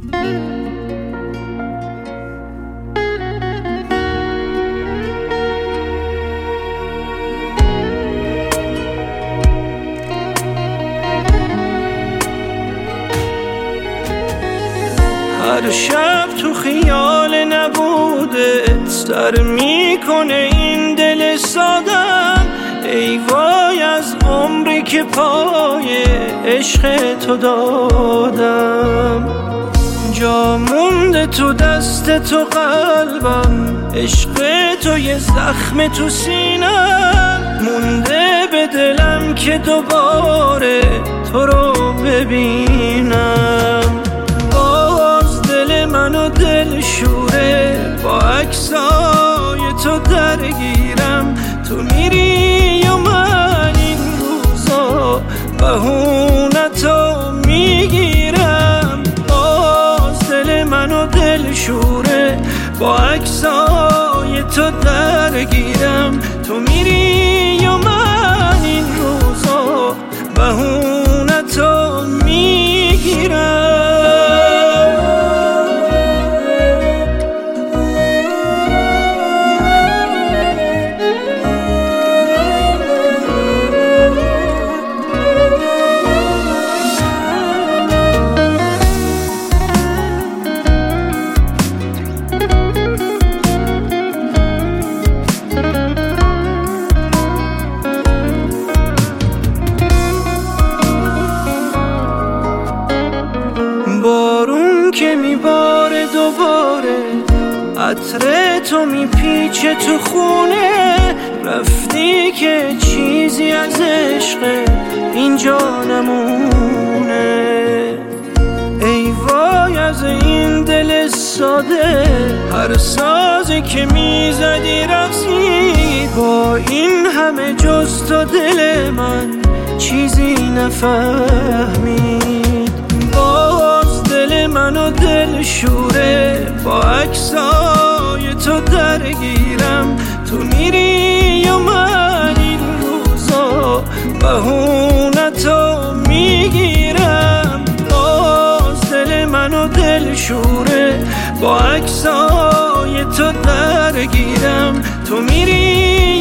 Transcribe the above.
هر شب تو خیال نبوده سر میکنه این دل سادم. ای وای از عمری که پای عشق تو دادم. جا مونده تو دست تو قلبم، عشق تو یه زخم تو سینم. مونده به دلم که دوباره تو رو ببینم. منو دل شوره با عکسای تو درگیرم. تو میری و من این روزا بهونتو میگیرم. باز دل منو دل شوره با عکسای تو درگیرم. تو میری و من این روزا بهونتو میگیرم. بارون که میباره دوباره، عطر تو میپیچه تو خونه. رفتی که چیزی از عشق اینجا نمونه. ای وای از این دل ساده، هر سازی که میزدی رفتی. با این همه جز تو دل من چیزی نفهمید. باز دل منو دل شوره با عکسای تو درگیرم. تو میری و من این روزا بهونتو میگیرم. باز دل منو دل شوره با عکسای تو درگیرم. تو میری